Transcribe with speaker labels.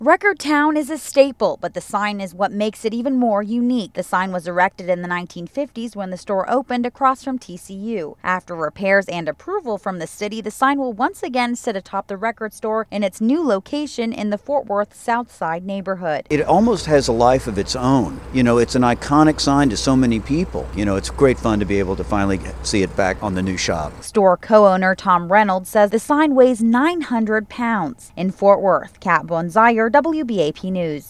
Speaker 1: Record Town is a staple, but the sign is what makes it even more unique. The sign was erected in the 1950s when the store opened across from TCU. After repairs and approval from the city, the sign will once again sit atop the record store in its new location in the Fort Worth South Side neighborhood.
Speaker 2: It almost has a life of its own. It's an iconic sign to so many people. It's great fun to be able to finally see it back on the new shop.
Speaker 1: Store co-owner Tom Reynolds says the sign weighs 900 pounds. In Fort Worth, Kat Bonzire, WBAP News.